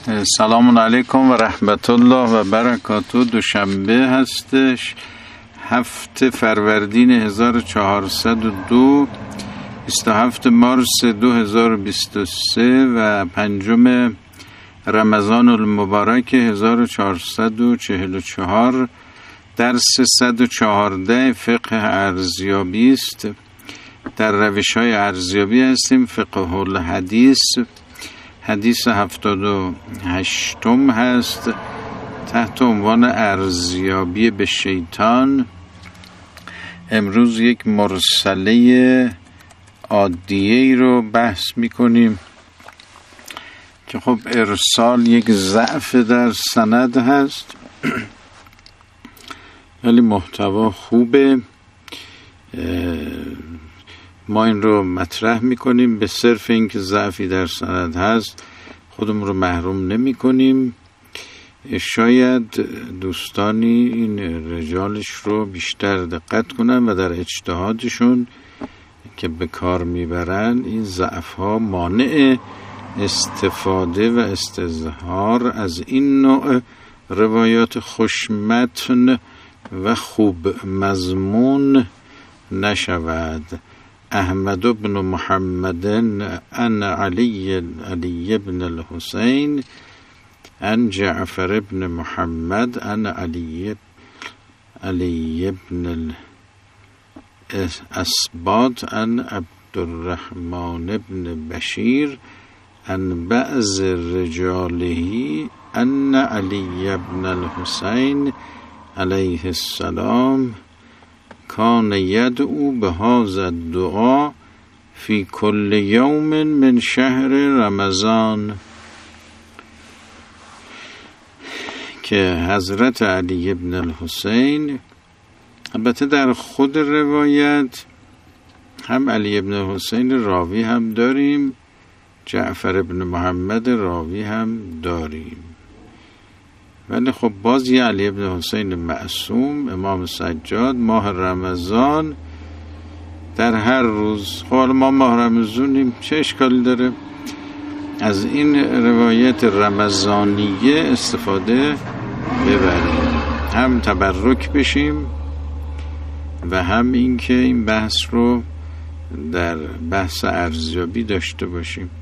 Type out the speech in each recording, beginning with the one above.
سلام علیکم و رحمت الله و برکاته. دوشنبه هستش، 7 فروردین 1402، 27 مارس 2023 و 5 رمضان المبارک 1444. درس 114 فقه ارزیابی است. در روش‌های ارزیابی هستیم. فقه الحدیث، حدیث 78 هست تحت عنوان ارزیابی به شیطان. امروز یک مرسله عادیه رو بحث میکنیم که خب ارسال یک ضعف در سند هست، ولی محتوا خوبه. ما این رو مطرح میکنیم به صرف اینکه ضعفی در سند هست خودمون رو محروم نمی کنیم. شاید دوستانی این رجالش رو بیشتر دقت کنن و در اجتهادشون که به کار میبرن این ضعف ها مانع استفاده و استظهار از این نوع روایات خوشمتن و خوب مضمون نشود. احمد بن محمد عن علی بن الحسین عن جعفر بن محمد عن علی بن الاسباط عن عبدالرحمن بن بشیر عن بعض رجاله ان علی بن الحسین علیه السلام کان یدعو به هذا الدعا فی کل یوم من شهر رمضان، که حضرت علی بن الحسین، البته در خود روایت هم علی بن الحسین راوی هم داریم، جعفر بن محمد راوی هم داریم، ولی خب باز یه علی بن حسین معصوم امام سجاد ماه رمضان در هر روز. خب ما ماه رمضانیم، چه اشکالی داره؟ از این روایت رمضانیه استفاده ببریم، هم تبرک بشیم و هم این که این بحث رو در بحث ارزیابی داشته باشیم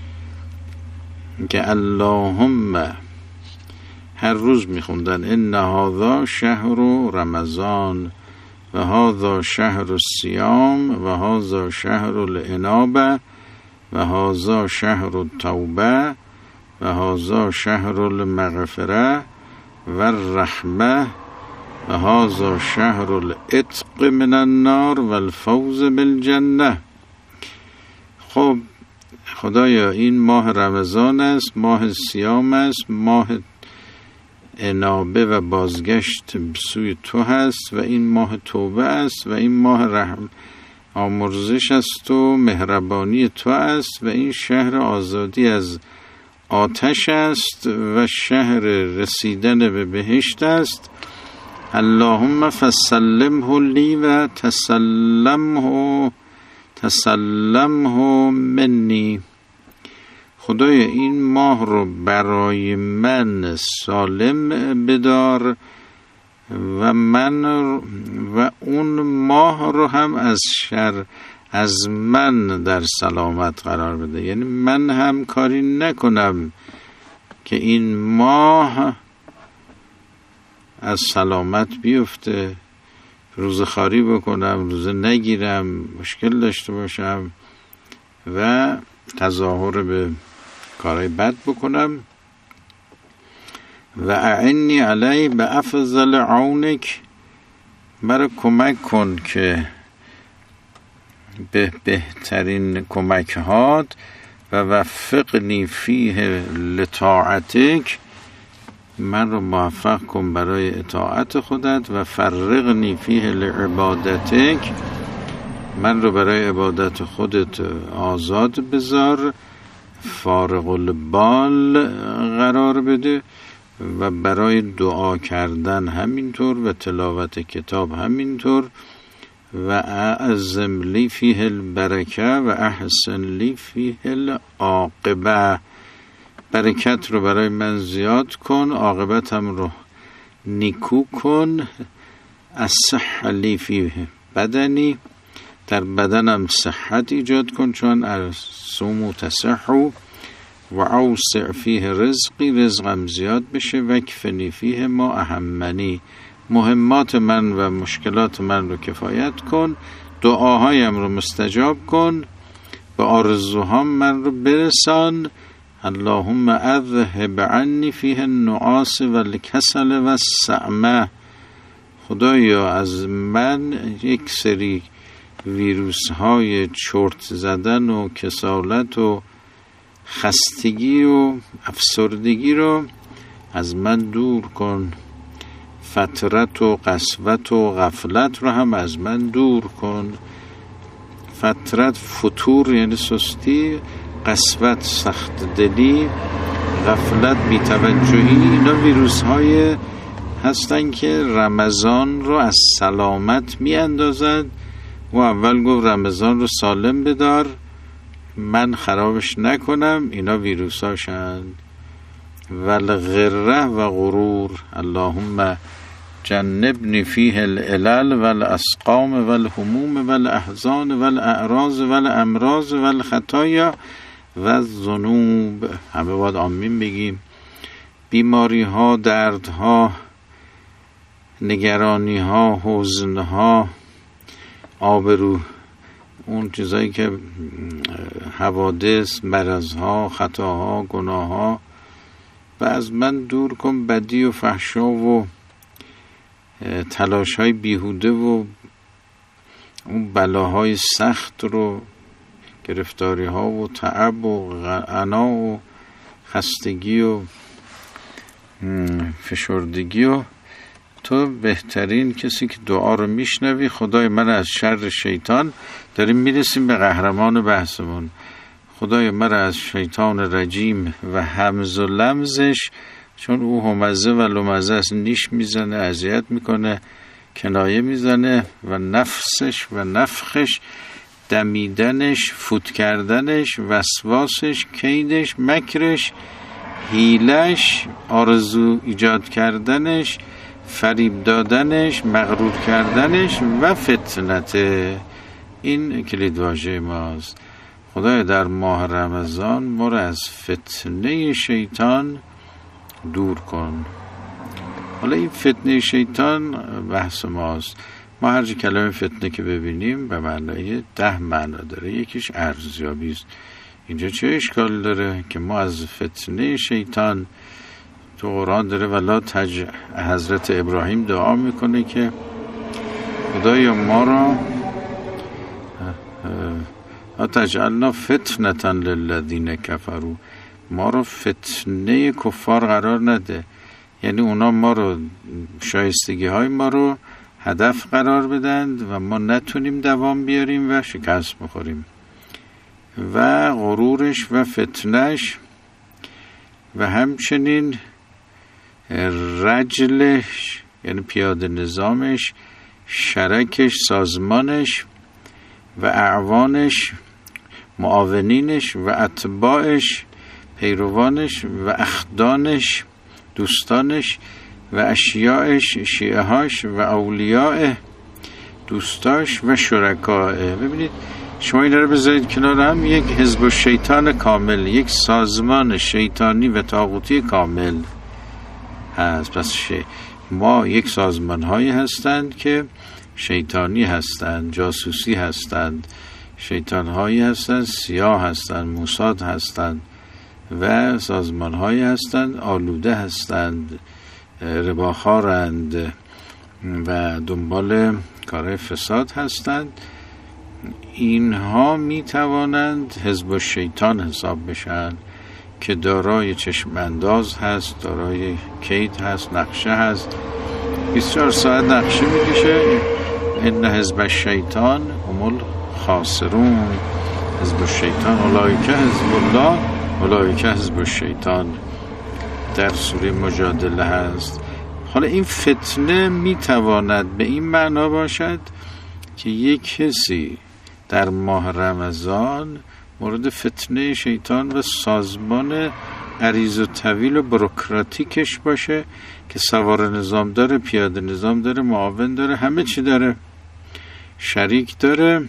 که اللهم هر روز میخوندن ان هذا شهر رمضان و هذا شهر الصیام و هذا شهر الانابه و هذا شهر التوبه و هذا شهر المغفره و الرحمه و هذا شهر العتق من النار و الفوز بالجنه. خب خدایا این ماه رمضان است، ماه صیام است، ماه انابه و بازگشت سوی تو هست و این ماه توبه است و این ماه رحم آمرزش است و مهربانی تو است و این شهر آزادی از آتش است و شهر رسیدن به بهشت است. اللهم فسلمه لی و تسلمه منی. خدای این ماه رو برای من سالم بدار و من و اون ماه رو هم از شر از من در سلامت قرار بده، یعنی من هم کاری نکنم که این ماه از سلامت بیفته، روزخواری بکنم، روزه نگیرم، مشکل داشته باشم و تظاهر به کارهای بد بکنم. و اعنی علی به افضل عونک، مرا کمک کن که به بهترین کمکهات و وفقنی فیه لطاعتک، من رو موفق کن برای اطاعت خودت، و فرغنی فیه لعبادتک، من رو برای عبادت خودت آزاد بذار، فارغ البال قرار بده، و برای دعا کردن همینطور و تلاوت کتاب همینطور، و اعظم لی فیه البرکه و احسن لی فیه العاقبه، برکت رو برای من زیاد کن، عاقبتم رو نیکو کن. الصحة لی فی بدنی، در بدنم صحت ایجاد کن، چون الصوم تصح و اوسع فیه رزقی، رزقم زیاد بشه. و کفنی فیه ما اهمنی، مهمات من و مشکلات من رو کفایت کن. دعاهایم رو مستجاب کن، به آرزوهام من رو برسان. اللهم اذهب عنی فیه النعاس و الکسل و السعمه. خدایا از من یک سری ویروس های چرت زدن و کسالت و خستگی و افسردگی رو از من دور کن. فترت و قسوت و غفلت رو هم از من دور کن. فترت فتور یعنی سستی، قسوت سخت دلی، غفلت بی‌توجهی، اینا ویروس های هستن که رمضان رو از سلامت می اندازد. و اول گفت رمضان رو سالم بدار، من خرابش نکنم، اینا ویروس هاشند. والغره و غرور، اللهم جنبنی فیه العلل والاسقام والهموم والاحزان والاعراض والامراض والخطایا والذنوب. همه باید آمین بگیم. بیماری ها، درد ها، نگرانی ها، حزن ها، آبرو، اون چیزایی که حوادث، مرض ها، خطاها، گناه ها، و از من دور کن بدی و فحشا و تلاش های بیهوده و اون بلاهای سخت رو، گرفتاری ها و تعب و غنا و خستگی و فشردگی. و تو بهترین کسی که دعا رو میشنوی. خدای من از شر شیطان، داریم میرسیم به قهرمان بحثمون. خدای من از شیطان رجیم و همز و لمزش، چون او همزه و لمزه است، نیش میزنه، اذیت میکنه، کنایه میزنه، و نفسش و نفخش، دمیدنش، فوت کردنش، وسواسش، کیدش، مکرش، حیلش، آرزو ایجاد کردنش، فریب دادنش، مغرور کردنش و فتنت. این کلید واژه ماست. خدای در ماه رمضان ما را از فتنه شیطان دور کن. حالا این فتنه شیطان بحث ماست. ما هر کلمه فتنه که ببینیم به معنای 10 معنا داره. یکیش ارزیابی است. اینجا چه اشکال داره که ما از فتنه شیطان، تو قرآن داره ولا حضرت ابراهیم دعا میکنه که خدایا ما را تجعلنا فتنة للذین کفروا، ما رو فتنه کفار قرار نده. یعنی اونا ما رو، شایستگی های ما رو هدف قرار بدند و ما نتونیم دوام بیاریم و شکست بخوریم. و غرورش و فتنش و همچنین رجلش یعنی پیاده نظامش، شرکش، سازمانش و اعوانش، معاونینش و اتباعش، پیروانش و اخدانش، دوستانش و اشیاعش، شیعهاش و اولیاء، دوستاش و شرکاه. ببینید شما این رو بذارید کنار هم، یک حزب الشیطان کامل، یک سازمان شیطانی و طاغوتی کامل هست. پس ما یک سازمان هایی هستند که شیطانی هستند، جاسوسی هستند، شیطان هایی هستند، سیاه هستند، موساد هستند، و سازمان هایی هستند آلوده هستند، رباخارند و دنبال کار فساد هستند. اینها می توانند حزب الشیطان حساب بشن که دارای چشم انداز هست، دارای کید هست، نقشه هست، 24 ساعت نقشه میکشه. ان حزب الشیطان هم الخاسرون. حزب الشیطان اولئک حزب الله اولئک حزب الشیطان در سوره مجادله هست. حالا این فتنه میتواند به این معنا باشد که یک کسی در ماه رمضان مورد فتنه شیطان و سازمان عریض و طویل و بروکراتیکش باشه که سوار نظام داره، پیاده نظام داره، معاون داره، همه چی داره، شریک داره.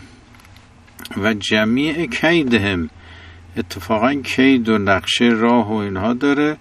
و جمیع کیدهم، اتفاقا کید و نقشه راه و اینها داره.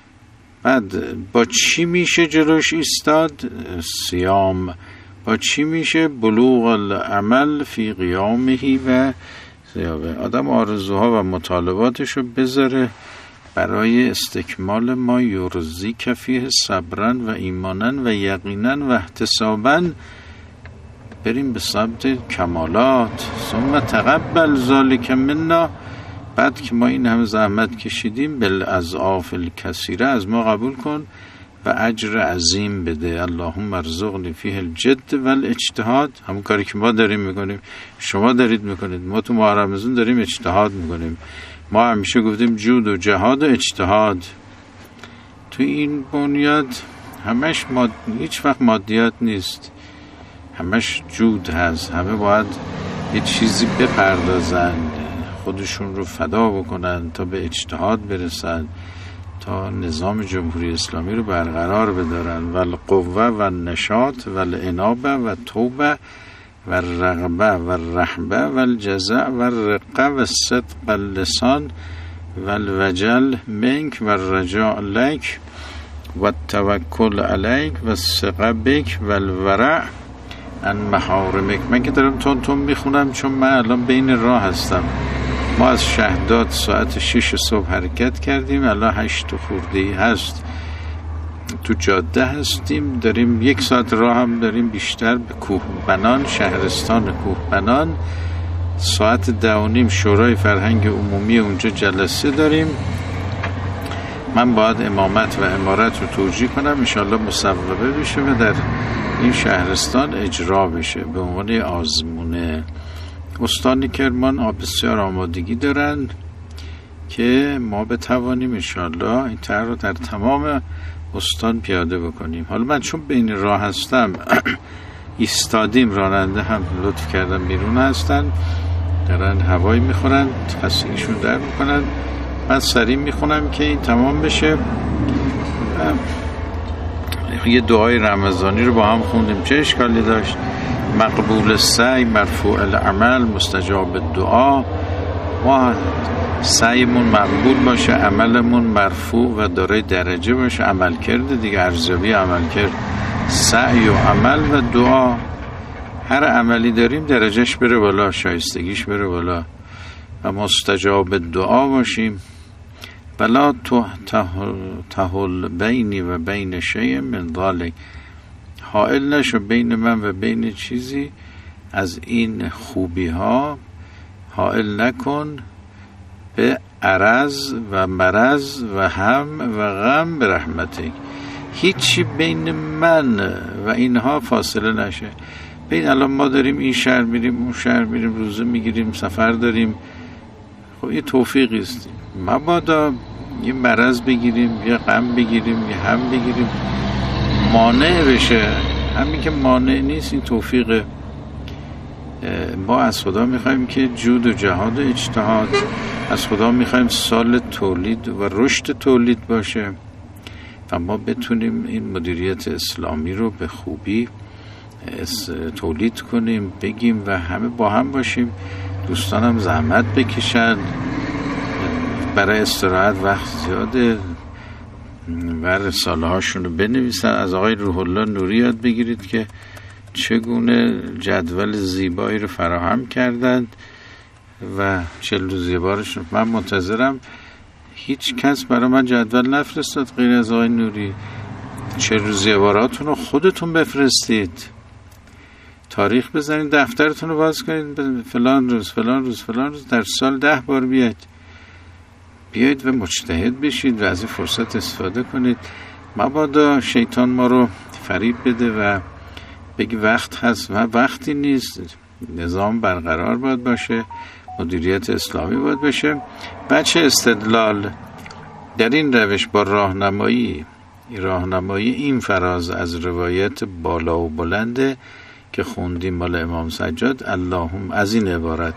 بعد با چی میشه جلوش ایستاد؟ صیام. با چی میشه؟ بلوغ العمل فی قیامه و زیابه. آدم آرزوها و مطالباتش رو بذاره برای استکمال ما یرزی کفیه صبرن و ایمانن و یقینن و احتسابن، بریم به سمت کمالات. ثم تقبل ذالک منا، بعد که ما این همه زحمت کشیدیم، بالاضعاف الکثیره، از ما قبول کن و اجر عظیم بده. اللهم ارزقنی فیه الجد والاجتهاد. همون کاری که ما داریم میکنیم، شما دارید میکنید، ما تو ماه رمضان داریم اجتهاد میکنیم. ما همیشه گفتیم جود و جهاد و اجتهاد. تو این بنیاد همش هیچ وقت مادیات نیست، همش جود هست. همه باید یه چیزی بپردازن، خودشون رو فدا بکنن تا به اجتهاد برسن، تا نظام جمهوری اسلامی رو برقرار بدارن. والقوه و النشاط و الانابه و توبه و الرغبه و الرحبه و الجزع و الرقه و الصدق اللسان و الوجل منک و الرجاء لک و التوکل علیک و الثقه بک و الورع عن محارمک. من که دارم تون میخونم چون من الان بین راه هستم. ما از شهداد ساعت 6 صبح حرکت کردیم، الان 8 خورده هست، تو جاده هستیم، داریم 1 ساعت راه هم داریم بیشتر به کوهبنان، شهرستان کوهبنان. ساعت 10:30 شورای فرهنگ عمومی اونجا جلسه داریم. من باید امامت و امارت رو توجیه کنم، انشالله مصوبه بشه و در این شهرستان اجرا بشه به عنوان آزمونه. استان کرمان بسیار آمادگی دارن که ما بتوانیم انشالله این طرح رو در تمام استان پیاده بکنیم. حالا من چون بین راه هستم ایستادیم، راننده هم لطف کردن بیرون هستن، دارن هوایی میخورن، خستگیشون در میکنن. من سریع میخونم که این تمام بشه. یه دعای رمضانی رو با هم خوندیم، چه اشکالی داشت؟ مقبول السعی مرفوع العمل مستجاب الدعا. ما سعیمون مقبول باشه، عملمون مرفوع و دارای درجه باشه، عمل کرده دیگه، ارزیابی عمل کرد، سعی و عمل و دعا. هر عملی داریم درجهش بره بالا، شایستگیش بره بالا و مستجاب الدعا باشیم. بلا تحل بینی و بین شیء من ذلک، حائل نشو بین من و بین چیزی از این خوبی ها، حائل نکن به عرض و مرض و هم و غم به رحمتک. هیچی بین من و اینها فاصله نشه. بین الان ما داریم این شهر میریم اون شهر میریم، روزه میگیریم، سفر داریم، خب یه توفیقی است. مبادا یه مرض بگیریم، یه غم بگیریم، یه هم بگیریم، مانع بشه. همین که مانع نیست این توفیق. ما از خدا میخوایم که جود و جهاد و اجتهاد، از خدا میخوایم سال تولید و رشد تولید باشه و ما بتونیم این مدیریت اسلامی رو به خوبی تولید کنیم، بگیم و همه با هم باشیم. دوستانم زحمت بکشن، برای استراحت وقت زیاده و رساله هاشون رو بنویسن. از آقای روح الله نوری یاد بگیرید که چگونه جدول زیبایی رو فراهم کردند و 40 روز زیبارشون. من منتظرم، هیچ کس برای من جدول نفرستاد غیر از آقای نوری. 40 روز زیباراتون رو خودتون بفرستید، تاریخ بزنید، دفترتون رو باز کنید، فلان روز فلان روز فلان روز، در سال 10 بار بیاید و مجتهد بشید و از این فرصت استفاده کنید. مبادا شیطان ما رو فریب بده و بگی وقت هست و وقتی نیست. نظام برقرار باید باشه، مدیریت اسلامی باید باشه. بچه استدلال در این روش با راهنمایی این فراز از روایت بالا و بلنده که خوندیم مال امام سجاد، اللهم، از این عبارت: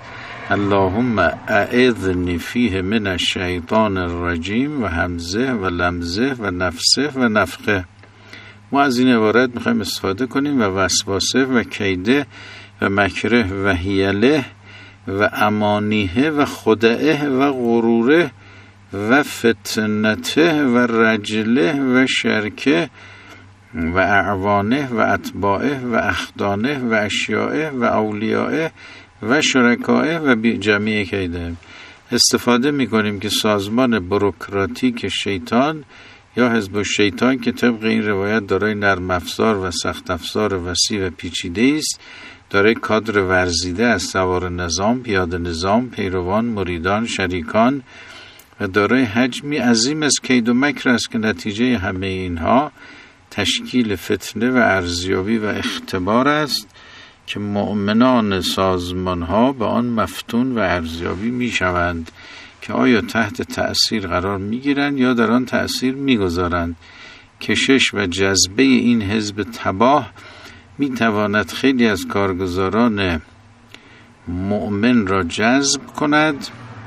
اللهم اعذنی فیه من الشیطان الرجیم و همزه و لمزه و نفسه و نفخه. ما از این عبارت میخوایم استفاده کنیم و وسواسه و کیده و مکره و حیله و امانیه و خدعه و غروره و فتنته و رجله و شرکه و اعوانه و اتباعه و اخدانه و اشیاءه و اولیاءه و شرکائه و جمیع کیده. استفاده میکنیم که سازمان بروکراتیک شیطان یا حزب الشیطان که طبق این روایت دارای نرم افزار و سخت افزار وسیع و پیچیده است، دارای کادر ورزیده از سوار نظام، پیاده نظام، پیروان، مریدان، شریکان و دارای حجمی عظیم از کید و مکر است که نتیجه همه اینها تشکیل فتنه و ارزیابی و اختبار است که مؤمنان سازمان ها به آن مفتون و ارزیابی می شوند که آیا تحت تأثیر قرار می گیرند یا در آن تأثیر می گذارند. کشش و جذبه این حزب تباه می تواند خیلی از کارگزاران مؤمن را جذب کند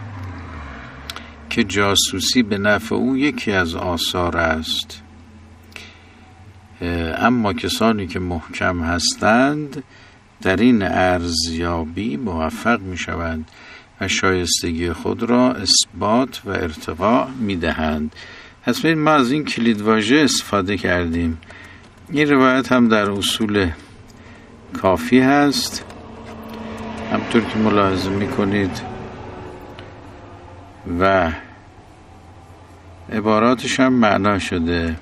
که جاسوسی به نفع او یکی از آثار است. اما کسانی که محکم هستند در این ارزیابی موفق می شوند و شایستگی خود را اثبات و ارتقا می دهند. پس ما از این کلیدواژه استفاده کردیم. این روایت هم در اصول کافی هست، همطور که ملاحظه می کنید و عباراتش هم معنا شده.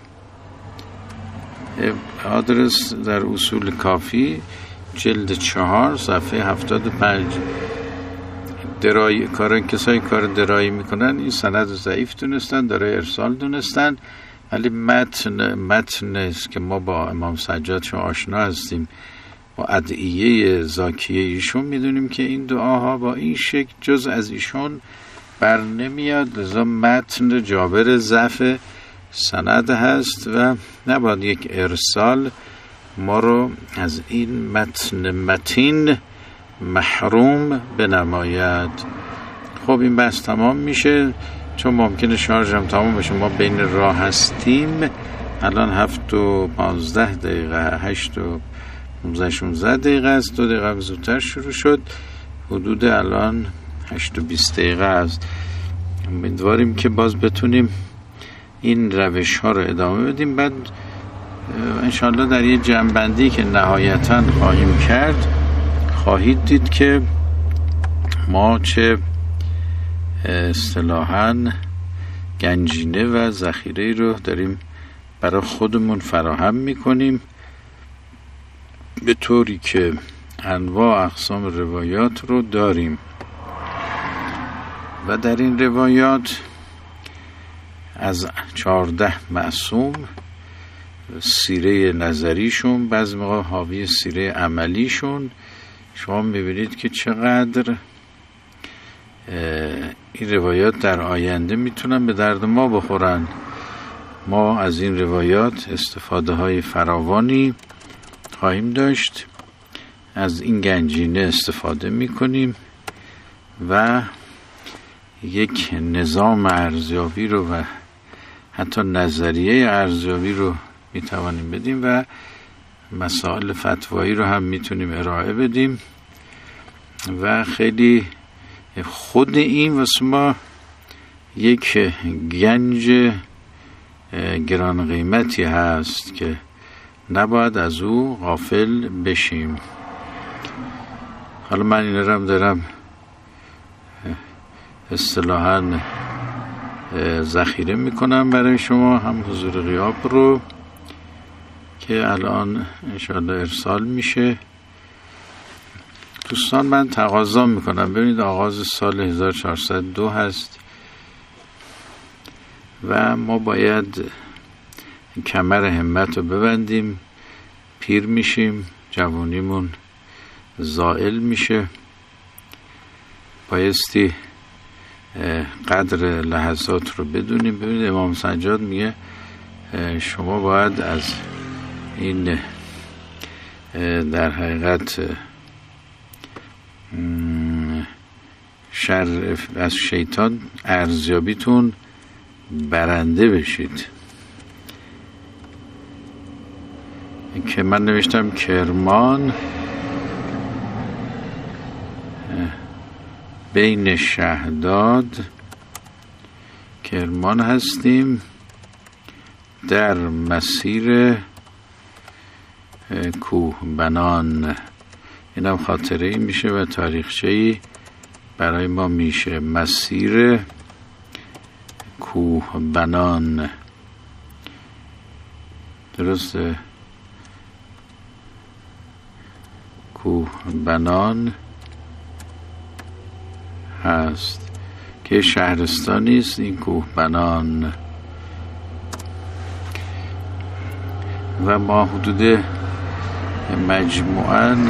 آدرس در اصول کافی جلد 4 صفحه 75. کسایی کار درایی میکنن این سند ضعیف دونستن، دارای ارسال دونستن، ولی متن است که ما با امام سجاد چون آشنا هستیم، با ادعیه زاکیه ایشون میدونیم که این دعاها با این شکل جز از ایشون بر نمیاد، لذا متن جابر ضعف سند هست و نباید یک ارسال ما رو از این متین محروم بنماید. خب این بحث تمام میشه، چون ممکنه شارژم تمام بشه، ما بین راه هستیم. الان 7 و 15 دقیقه، 8 و 15 دقیقه است، 2 دقیقه زودتر شروع شد، حدود الان 8 و 20 دقیقه است. امیدواریم که باز بتونیم این روش ها رو ادامه بدیم. بعد انشاءالله در یه جمع‌بندی که نهایتاً خواهیم کرد خواهید دید که ما چه اصطلاحاً گنجینه و ذخیره رو داریم برای خودمون فراهم میکنیم، به طوری که انواع اقسام روایات رو داریم و در این روایات از 14 معصوم سیره نظریشون بعضی موقع حاوی سیره عملیشون. شما میبینید که چقدر این روایات در آینده میتونن به درد ما بخورن. ما از این روایات استفاده های فراوانی خواهیم داشت، از این گنجینه استفاده میکنیم و یک نظام ارزیابی رو و حتی نظریه ارزیابی رو میتوانیم بدیم و مسائل فتوایی رو هم میتونیم ارائه بدیم و خیلی خود این واسه ما یک گنج گران قیمتی هست که نباید از او غافل بشیم. حالا من این رو هم دارم اصطلاحاً ذخیره میکنم برای شما، هم حضور غیاب رو که الان انشاءالله ارسال میشه. دوستان من تقاضا میکنم، ببینید آغاز سال 1402 هست و ما باید کمر همت رو ببندیم، پیر میشیم، جوانیمون زائل میشه، بایستی قدر لحظات رو بدونیم. ببینید امام سجاد میگه شما باید از این در حقیقت از شیطان ارزیابیتون برنده بشید. که من نوشتم کرمان بین شهداد، کرمان هستیم در مسیر کوهبنان. اینم خاطره ای میشه و تاریخچه ای برای ما میشه. مسیر کوهبنان، درسته؟ کوهبنان هست که شهرستانی است این کوهبنان و ما حدود مجموعاً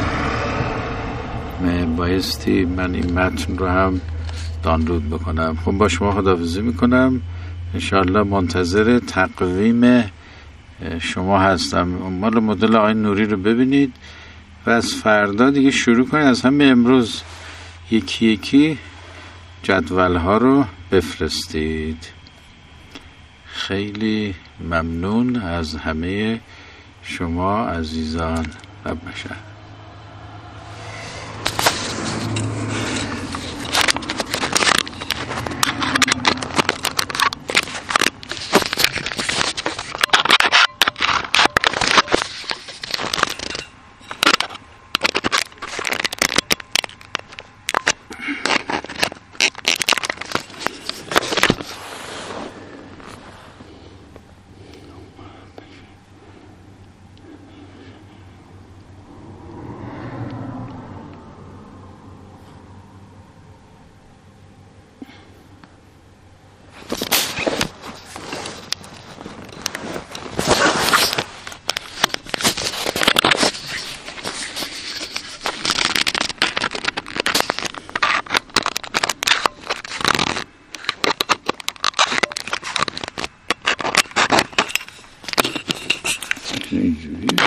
بایستی من این متن رو هم دانلود بکنم. خب با شما خداحافظی میکنم، انشاءالله منتظر تقویم شما هستم. مال مدل آقای نوری رو ببینید و از فردا دیگه شروع کنید، از همه امروز یکی یکی جدول ها رو بفرستید. خیلی ممنون از همه شما عزیزان. رب بشر. اینجوری